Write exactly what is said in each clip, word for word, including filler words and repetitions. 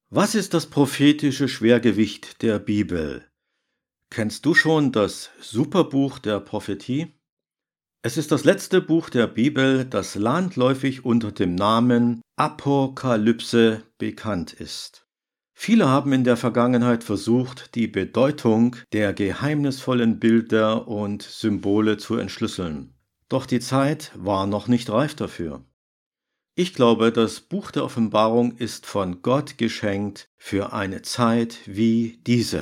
Was ist das prophetische Schwergewicht der Bibel? Kennst du schon das Superbuch der Prophetie? Es ist das letzte Buch der Bibel, das landläufig unter dem Namen Apokalypse bekannt ist. Viele haben in der Vergangenheit versucht, die Bedeutung der geheimnisvollen Bilder und Symbole zu entschlüsseln. Doch die Zeit war noch nicht reif dafür. Ich glaube, das Buch der Offenbarung ist von Gott geschenkt für eine Zeit wie diese.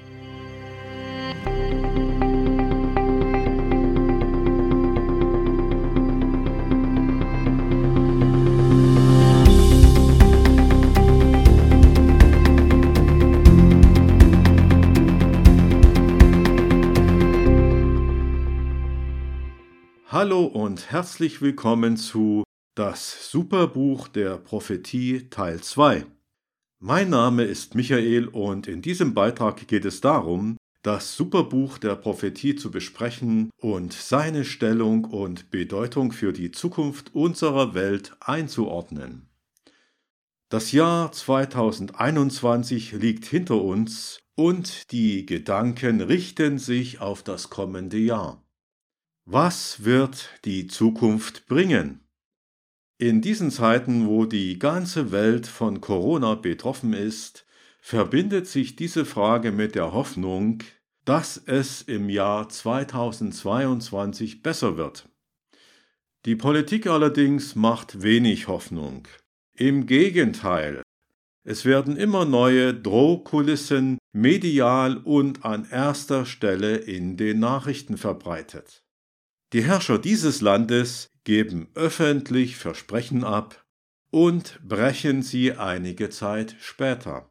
Hallo und herzlich willkommen zu Das Superbuch der Prophetie Teil zwei. Mein Name ist Michael und in diesem Beitrag geht es darum, das Superbuch der Prophetie zu besprechen und seine Stellung und Bedeutung für die Zukunft unserer Welt einzuordnen. Das Jahr zweitausendeinundzwanzig liegt hinter uns und die Gedanken richten sich auf das kommende Jahr. Was wird die Zukunft bringen? In diesen Zeiten, wo die ganze Welt von Corona betroffen ist, verbindet sich diese Frage mit der Hoffnung, dass es im Jahr zweitausendzweiundzwanzig besser wird. Die Politik allerdings macht wenig Hoffnung. Im Gegenteil, es werden immer neue Drohkulissen medial und an erster Stelle in den Nachrichten verbreitet. Die Herrscher dieses Landes geben öffentlich Versprechen ab und brechen sie einige Zeit später.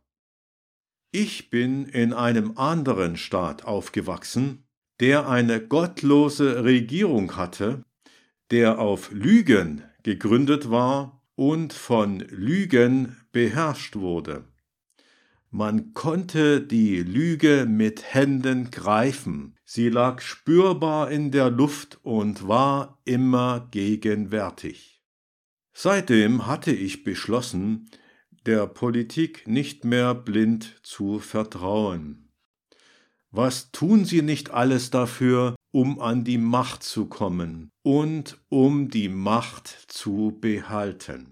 Ich bin in einem anderen Staat aufgewachsen, der eine gottlose Regierung hatte, der auf Lügen gegründet war und von Lügen beherrscht wurde. Man konnte die Lüge mit Händen greifen. Sie lag spürbar in der Luft und war immer gegenwärtig. Seitdem hatte ich beschlossen, der Politik nicht mehr blind zu vertrauen. Was tun sie nicht alles dafür, um an die Macht zu kommen und um die Macht zu behalten?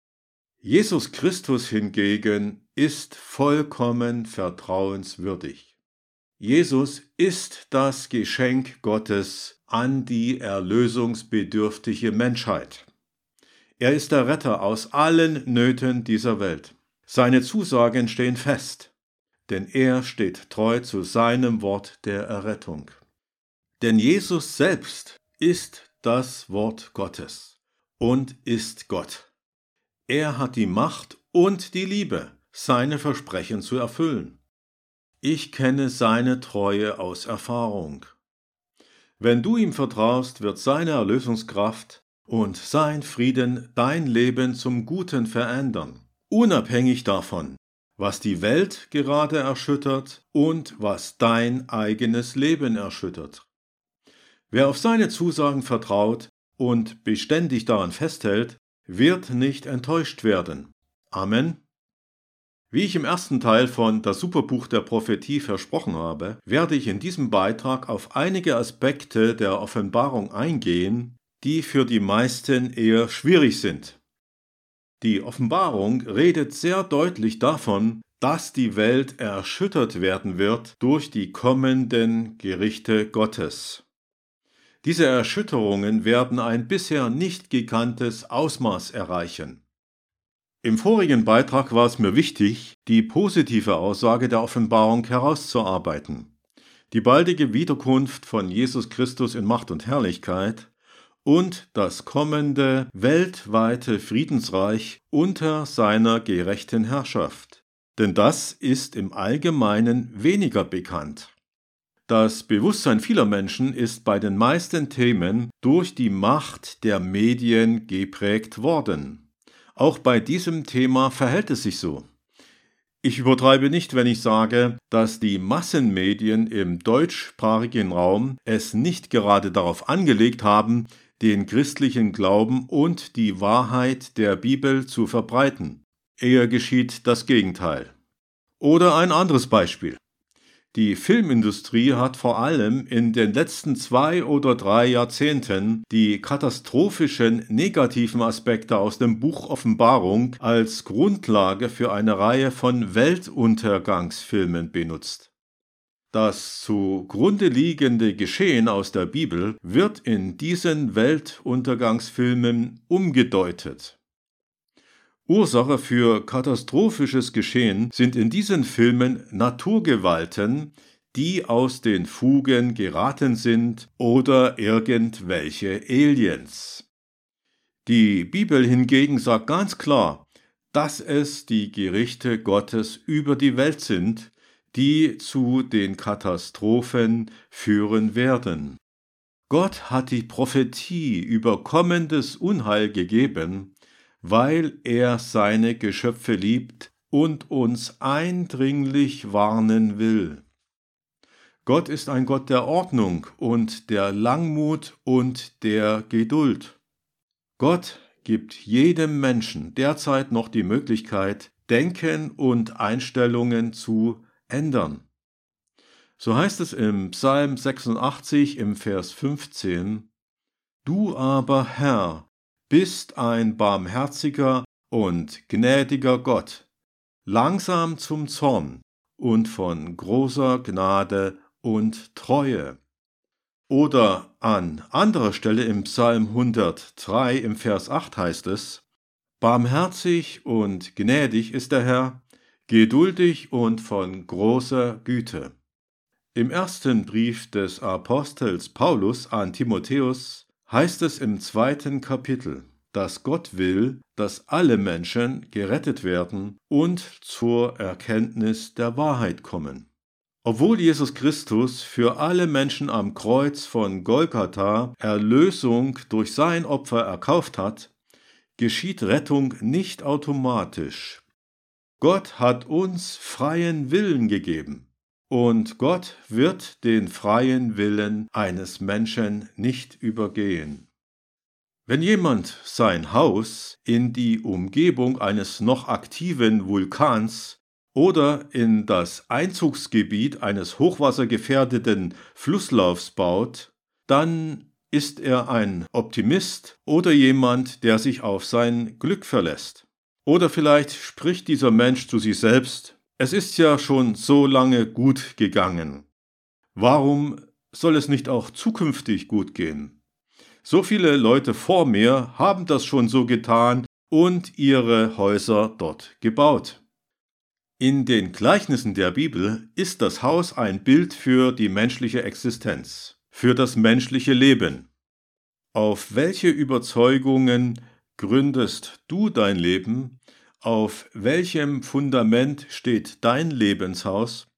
Jesus Christus hingegen ist vollkommen vertrauenswürdig. Jesus ist das Geschenk Gottes an die erlösungsbedürftige Menschheit. Er ist der Retter aus allen Nöten dieser Welt. Seine Zusagen stehen fest, denn er steht treu zu seinem Wort der Errettung. Denn Jesus selbst ist das Wort Gottes und ist Gott. Er hat die Macht und die Liebe, seine Versprechen zu erfüllen. Ich kenne seine Treue aus Erfahrung. Wenn du ihm vertraust, wird seine Erlösungskraft und sein Frieden dein Leben zum Guten verändern, unabhängig davon, was die Welt gerade erschüttert und was dein eigenes Leben erschüttert. Wer auf seine Zusagen vertraut und beständig daran festhält, wird nicht enttäuscht werden. Amen. Wie ich im ersten Teil von Das Superbuch der Prophetie versprochen habe, werde ich in diesem Beitrag auf einige Aspekte der Offenbarung eingehen, die für die meisten eher schwierig sind. Die Offenbarung redet sehr deutlich davon, dass die Welt erschüttert werden wird durch die kommenden Gerichte Gottes. Diese Erschütterungen werden ein bisher nicht gekanntes Ausmaß erreichen. Im vorigen Beitrag war es mir wichtig, die positive Aussage der Offenbarung herauszuarbeiten. Die baldige Wiederkunft von Jesus Christus in Macht und Herrlichkeit und das kommende weltweite Friedensreich unter seiner gerechten Herrschaft. Denn das ist im Allgemeinen weniger bekannt. Das Bewusstsein vieler Menschen ist bei den meisten Themen durch die Macht der Medien geprägt worden. Auch bei diesem Thema verhält es sich so. Ich übertreibe nicht, wenn ich sage, dass die Massenmedien im deutschsprachigen Raum es nicht gerade darauf angelegt haben, den christlichen Glauben und die Wahrheit der Bibel zu verbreiten. eher geschieht das Gegenteil. Oder ein anderes Beispiel. Die Filmindustrie hat vor allem in den letzten zwei oder drei Jahrzehnten die katastrophischen negativen Aspekte aus dem Buch Offenbarung als Grundlage für eine Reihe von Weltuntergangsfilmen benutzt. Das zugrunde liegende Geschehen aus der Bibel wird in diesen Weltuntergangsfilmen umgedeutet. Ursache für katastrophisches Geschehen sind in diesen Filmen Naturgewalten, die aus den Fugen geraten sind, oder irgendwelche Aliens. Die Bibel hingegen sagt ganz klar, dass es die Gerichte Gottes über die Welt sind, die zu den Katastrophen führen werden. Gott hat die Prophetie über kommendes Unheil gegeben, weil er seine Geschöpfe liebt und uns eindringlich warnen will. Gott ist ein Gott der Ordnung und der Langmut und der Geduld. Gott gibt jedem Menschen derzeit noch die Möglichkeit, Denken und Einstellungen zu ändern. So heißt es im Psalm sechsundachtzig im Vers fünfzehn: Du aber, Herr, bist ein barmherziger und gnädiger Gott, langsam zum Zorn und von großer Gnade und Treue. Oder an anderer Stelle im Psalm hundertdrei im Vers acht heißt es: Barmherzig und gnädig ist der Herr, geduldig und von großer Güte. Im ersten Brief des Apostels Paulus an Timotheus heißt es im zweiten Kapitel, dass Gott will, dass alle Menschen gerettet werden und zur Erkenntnis der Wahrheit kommen. Obwohl Jesus Christus für alle Menschen am Kreuz von Golgatha Erlösung durch sein Opfer erkauft hat, geschieht Rettung nicht automatisch. Gott hat uns freien Willen gegeben. Und Gott wird den freien Willen eines Menschen nicht übergehen. Wenn jemand sein Haus in die Umgebung eines noch aktiven Vulkans oder in das Einzugsgebiet eines hochwassergefährdeten Flusslaufs baut, dann ist er ein Optimist oder jemand, der sich auf sein Glück verlässt. Oder vielleicht spricht dieser Mensch zu sich selbst: Es ist ja schon so lange gut gegangen. Warum soll es nicht auch zukünftig gut gehen? So viele Leute vor mir haben das schon so getan und ihre Häuser dort gebaut. In den Gleichnissen der Bibel ist das Haus ein Bild für die menschliche Existenz, für das menschliche Leben. Auf welche Überzeugungen gründest du dein Leben? Auf welchem Fundament steht dein Lebenshaus?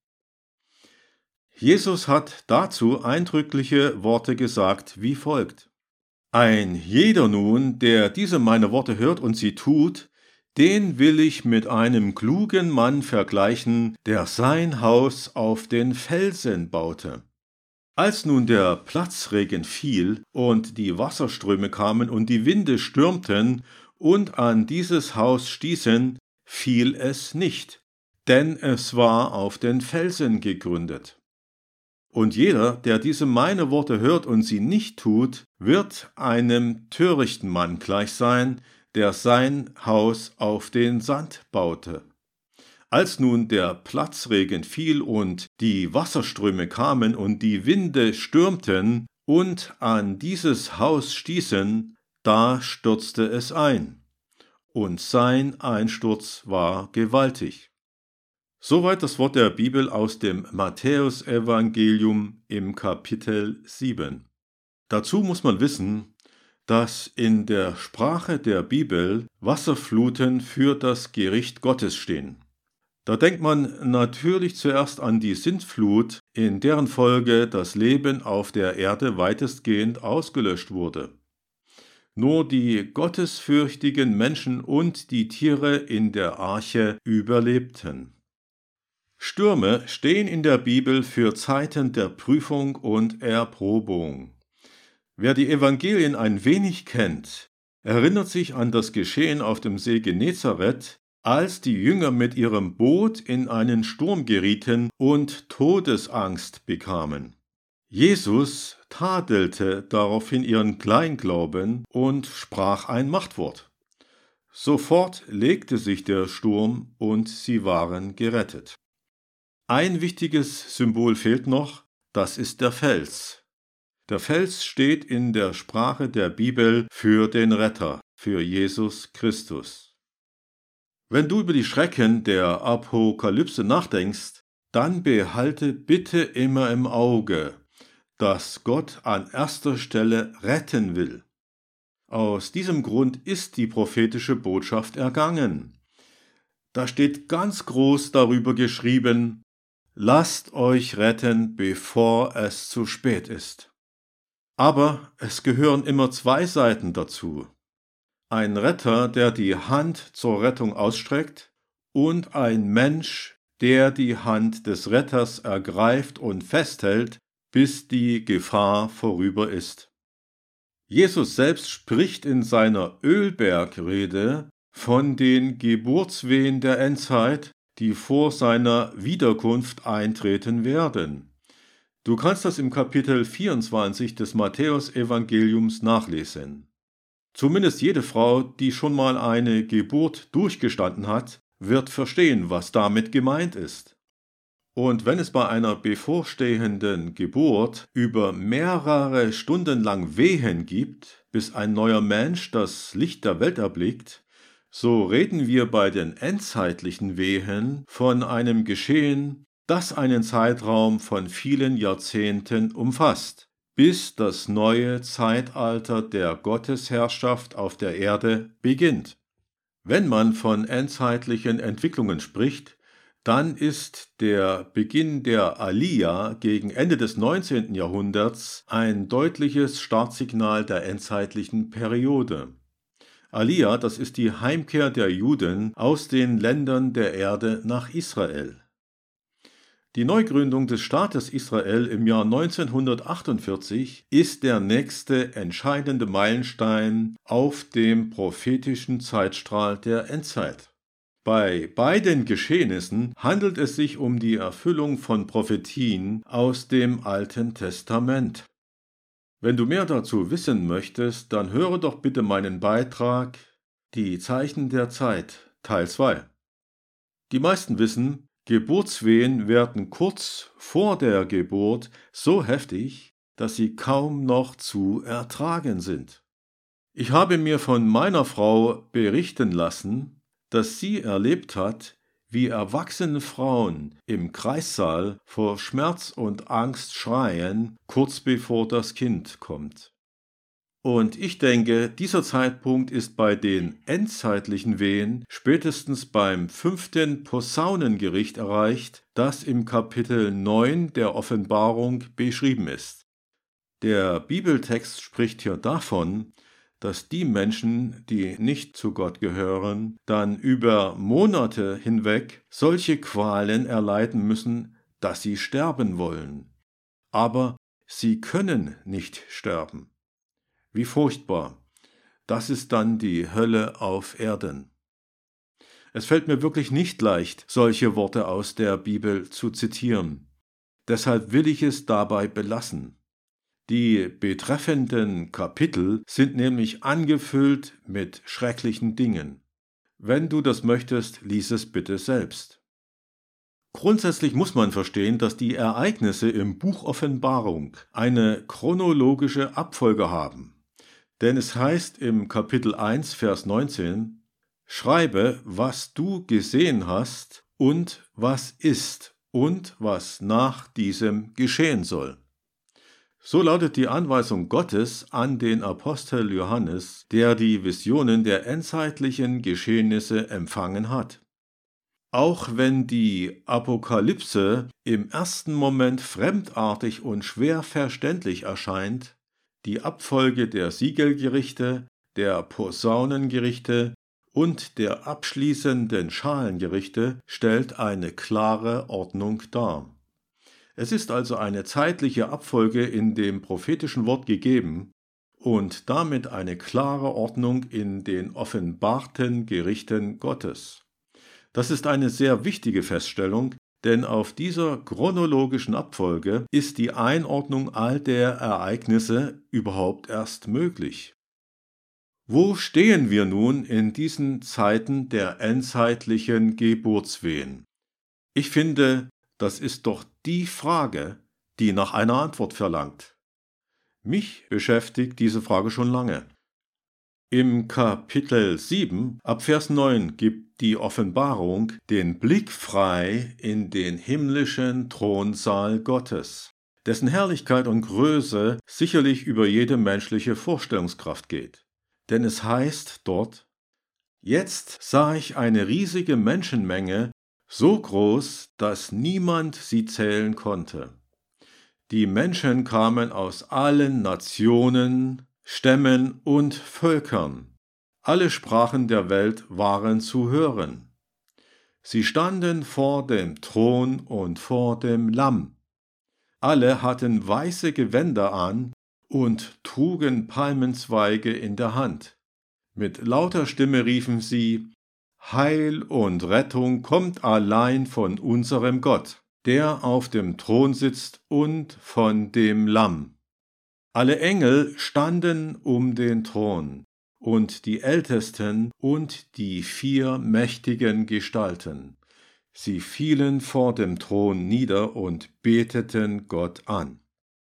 Jesus hat dazu eindrückliche Worte gesagt wie folgt: Ein jeder nun, der diese meine Worte hört und sie tut, den will ich mit einem klugen Mann vergleichen, der sein Haus auf den Felsen baute. Als nun der Platzregen fiel und die Wasserströme kamen und die Winde stürmten und an dieses Haus stießen, fiel es nicht, denn es war auf den Felsen gegründet. Und jeder, der diese meine Worte hört und sie nicht tut, wird einem törichten Mann gleich sein, der sein Haus auf den Sand baute. Als nun der Platzregen fiel und die Wasserströme kamen und die Winde stürmten und an dieses Haus stießen, da stürzte es ein. Und sein Einsturz war gewaltig. Soweit das Wort der Bibel aus dem Matthäusevangelium im Kapitel sieben. Dazu muss man wissen, dass in der Sprache der Bibel Wasserfluten für das Gericht Gottes stehen. Da denkt man natürlich zuerst an die Sintflut, in deren Folge das Leben auf der Erde weitestgehend ausgelöscht wurde. Nur die gottesfürchtigen Menschen und die Tiere in der Arche überlebten. Stürme stehen in der Bibel für Zeiten der Prüfung und Erprobung. Wer die Evangelien ein wenig kennt, erinnert sich an das Geschehen auf dem See Genezareth, als die Jünger mit ihrem Boot in einen Sturm gerieten und Todesangst bekamen. Jesus tadelte daraufhin ihren Kleinglauben und sprach ein Machtwort. Sofort legte sich der Sturm und sie waren gerettet. Ein wichtiges Symbol fehlt noch, das ist der Fels. Der Fels steht in der Sprache der Bibel für den Retter, für Jesus Christus. Wenn du über die Schrecken der Apokalypse nachdenkst, dann behalte bitte immer im Auge, dass Gott an erster Stelle retten will. Aus diesem Grund ist die prophetische Botschaft ergangen. Da steht ganz groß darüber geschrieben: Lasst euch retten, bevor es zu spät ist. Aber es gehören immer zwei Seiten dazu. Ein Retter, der die Hand zur Rettung ausstreckt, und ein Mensch, der die Hand des Retters ergreift und festhält, bis die Gefahr vorüber ist. Jesus selbst spricht in seiner Ölbergrede von den Geburtswehen der Endzeit, die vor seiner Wiederkunft eintreten werden. Du kannst das im Kapitel vierundzwanzig des Matthäusevangeliums nachlesen. Zumindest jede Frau, die schon mal eine Geburt durchgestanden hat, wird verstehen, was damit gemeint ist. Und wenn es bei einer bevorstehenden Geburt über mehrere Stunden lang Wehen gibt, bis ein neuer Mensch das Licht der Welt erblickt, so reden wir bei den endzeitlichen Wehen von einem Geschehen, das einen Zeitraum von vielen Jahrzehnten umfasst, bis das neue Zeitalter der Gottesherrschaft auf der Erde beginnt. Wenn man von endzeitlichen Entwicklungen spricht, dann ist der Beginn der Aliyah gegen Ende des neunzehnten Jahrhunderts ein deutliches Startsignal der endzeitlichen Periode. Aliyah, das ist die Heimkehr der Juden aus den Ländern der Erde nach Israel. Die Neugründung des Staates Israel im Jahr neunzehnhundertachtundvierzig ist der nächste entscheidende Meilenstein auf dem prophetischen Zeitstrahl der Endzeit. Bei beiden Geschehnissen handelt es sich um die Erfüllung von Prophetien aus dem Alten Testament. Wenn du mehr dazu wissen möchtest, dann höre doch bitte meinen Beitrag Die Zeichen der Zeit, Teil zwei. Die meisten wissen, Geburtswehen werden kurz vor der Geburt so heftig, dass sie kaum noch zu ertragen sind. Ich habe mir von meiner Frau berichten lassen, dass sie erlebt hat, wie erwachsene Frauen im Kreissaal vor Schmerz und Angst schreien, kurz bevor das Kind kommt. Und ich denke, dieser Zeitpunkt ist bei den endzeitlichen Wehen spätestens beim fünften Posaunengericht erreicht, das im Kapitel neun der Offenbarung beschrieben ist. Der Bibeltext spricht hier davon, dass die Menschen, die nicht zu Gott gehören, dann über Monate hinweg solche Qualen erleiden müssen, dass sie sterben wollen. Aber sie können nicht sterben. Wie furchtbar. Das ist dann die Hölle auf Erden. Es fällt mir wirklich nicht leicht, solche Worte aus der Bibel zu zitieren. Deshalb will ich es dabei belassen. Die betreffenden Kapitel sind nämlich angefüllt mit schrecklichen Dingen. Wenn du das möchtest, lies es bitte selbst. Grundsätzlich muss man verstehen, dass die Ereignisse im Buch Offenbarung eine chronologische Abfolge haben. Denn es heißt im Kapitel eins, Vers neunzehn, schreibe, was du gesehen hast und was ist und was nach diesem geschehen soll. So lautet die Anweisung Gottes an den Apostel Johannes, der die Visionen der endzeitlichen Geschehnisse empfangen hat. Auch wenn die Apokalypse im ersten Moment fremdartig und schwer verständlich erscheint, die Abfolge der Siegelgerichte, der Posaunengerichte und der abschließenden Schalengerichte stellt eine klare Ordnung dar. Es ist also eine zeitliche Abfolge in dem prophetischen Wort gegeben und damit eine klare Ordnung in den offenbarten Gerichten Gottes. Das ist eine sehr wichtige Feststellung, denn auf dieser chronologischen Abfolge ist die Einordnung all der Ereignisse überhaupt erst möglich. Wo stehen wir nun in diesen Zeiten der endzeitlichen Geburtswehen? Ich finde, das ist doch die Frage, die nach einer Antwort verlangt. Mich beschäftigt diese Frage schon lange. Im Kapitel sieben, ab Vers neun, gibt die Offenbarung den Blick frei in den himmlischen Thronsaal Gottes, dessen Herrlichkeit und Größe sicherlich über jede menschliche Vorstellungskraft geht. Denn es heißt dort: Jetzt sah ich eine riesige Menschenmenge, so groß, dass niemand sie zählen konnte. Die Menschen kamen aus allen Nationen, Stämmen und Völkern. Alle Sprachen der Welt waren zu hören. Sie standen vor dem Thron und vor dem Lamm. Alle hatten weiße Gewänder an und trugen Palmenzweige in der Hand. Mit lauter Stimme riefen sie: Heil und Rettung kommt allein von unserem Gott, der auf dem Thron sitzt, und von dem Lamm. Alle Engel standen um den Thron und die Ältesten und die vier mächtigen Gestalten. Sie fielen vor dem Thron nieder und beteten Gott an.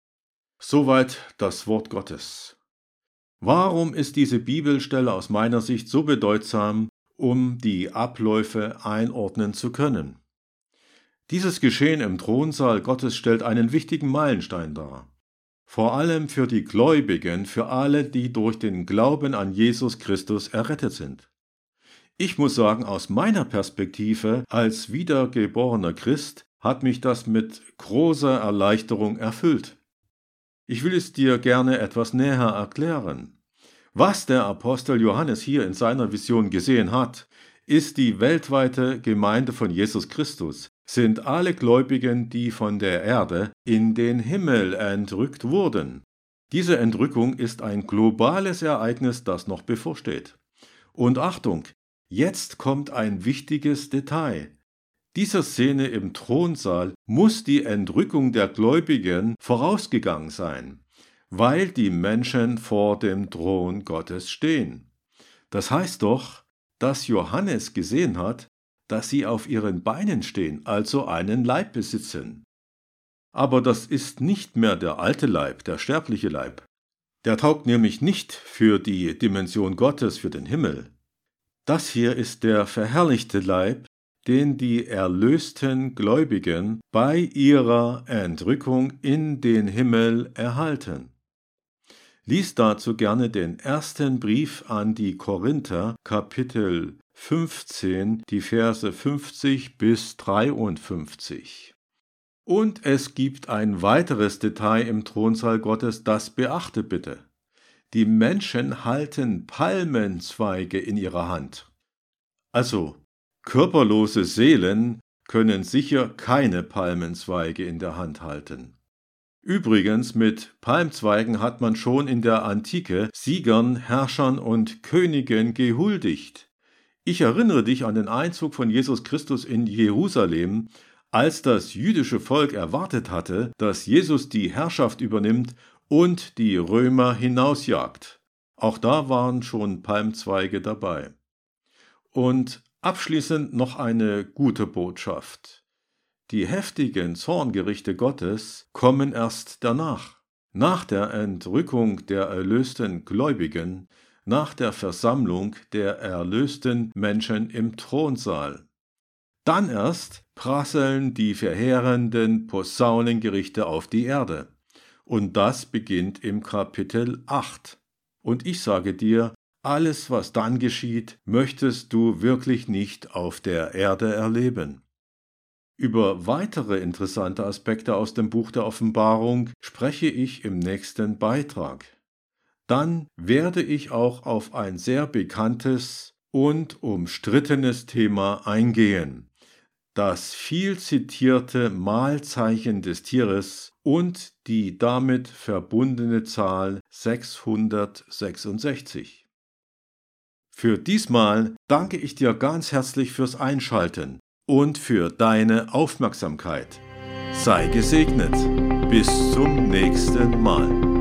Soweit das Wort Gottes. Warum ist diese Bibelstelle aus meiner Sicht so bedeutsam, um die Abläufe einordnen zu können? Dieses Geschehen im Thronsaal Gottes stellt einen wichtigen Meilenstein dar. Vor allem für die Gläubigen, für alle, die durch den Glauben an Jesus Christus errettet sind. Ich muss sagen, aus meiner Perspektive als wiedergeborener Christ hat mich das mit großer Erleichterung erfüllt. Ich will es dir gerne etwas näher erklären. Was der Apostel Johannes hier in seiner Vision gesehen hat, ist die weltweite Gemeinde von Jesus Christus, sind alle Gläubigen, die von der Erde in den Himmel entrückt wurden. Diese Entrückung ist ein globales Ereignis, das noch bevorsteht. Und Achtung, jetzt kommt ein wichtiges Detail. Dieser Szene im Thronsaal muss die Entrückung der Gläubigen vorausgegangen sein, weil die Menschen vor dem Thron Gottes stehen. Das heißt doch, dass Johannes gesehen hat, dass sie auf ihren Beinen stehen, also einen Leib besitzen. Aber das ist nicht mehr der alte Leib, der sterbliche Leib. Der taugt nämlich nicht für die Dimension Gottes, für den Himmel. Das hier ist der verherrlichte Leib, den die erlösten Gläubigen bei ihrer Entrückung in den Himmel erhalten. Lies dazu gerne den ersten Brief an die Korinther, Kapitel fünfzehn, die Verse fünfzig bis dreiundfünfzig. Und es gibt ein weiteres Detail im Thronsaal Gottes, das beachte bitte. Die Menschen halten Palmenzweige in ihrer Hand. Also, körperlose Seelen können sicher keine Palmenzweige in der Hand halten. Übrigens, mit Palmzweigen hat man schon in der Antike Siegern, Herrschern und Königen gehuldigt. Ich erinnere dich an den Einzug von Jesus Christus in Jerusalem, als das jüdische Volk erwartet hatte, dass Jesus die Herrschaft übernimmt und die Römer hinausjagt. Auch da waren schon Palmzweige dabei. Und abschließend noch eine gute Botschaft. Die heftigen Zorngerichte Gottes kommen erst danach, nach der Entrückung der erlösten Gläubigen, nach der Versammlung der erlösten Menschen im Thronsaal. Dann erst prasseln die verheerenden Posaunengerichte auf die Erde. Und das beginnt im Kapitel acht. Und ich sage dir, alles, was dann geschieht, möchtest du wirklich nicht auf der Erde erleben. Über weitere interessante Aspekte aus dem Buch der Offenbarung spreche ich im nächsten Beitrag. Dann werde ich auch auf ein sehr bekanntes und umstrittenes Thema eingehen: das viel zitierte Mahlzeichen des Tieres und die damit verbundene Zahl sechshundertsechsundsechzig. Für diesmal danke ich dir ganz herzlich fürs Einschalten und für deine Aufmerksamkeit. Sei gesegnet. Bis zum nächsten Mal.